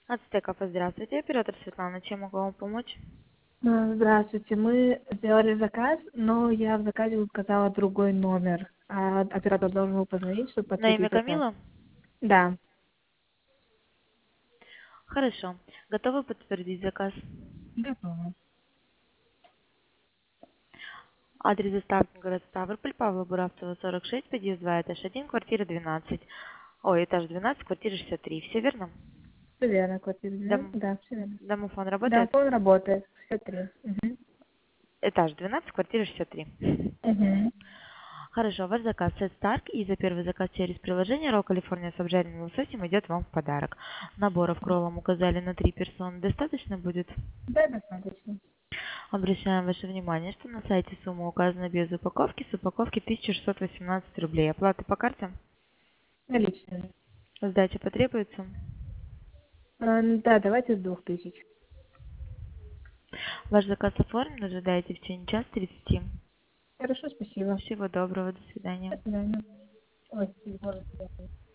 Ацтеков, здравствуйте. Оператор Светлана, чем могу вам помочь? Здравствуйте. Мы сделали заказ, но я в заказе указала другой номер. А оператор должен был позвонить, чтобы На имя подтвердить заказ. Камила? Да. Хорошо. Готовы подтвердить заказ? Готово. Адрес доставки город Ставрополь, Павла Буравцева, 46, подъезд 2, этаж 1, квартира 12. Ой, этаж 12, квартира 63. Все верно? Все верно, квартира 12. Дом... Да, все верно. Домофон Да, работает? он работает. Все три. Угу. Этаж 12, квартира 63. Угу. Хорошо, ваш заказ Сет Старк, и за первый заказ через приложение Ролл Калифорния с обжаренным лососем идет вам в подарок. Наборов кроллом указали на 3 персоны. Достаточно будет? Да, достаточно. Обращаем ваше внимание, что на сайте сумма указана без упаковки, с упаковки 1618 рублей. Оплата по карте? Наличные. Сдача потребуется? Да, давайте с 2000. Ваш заказ оформлен, ожидаете в течение часа 30. Хорошо, спасибо. Всего доброго, до свидания. До свидания. Ой, телефон.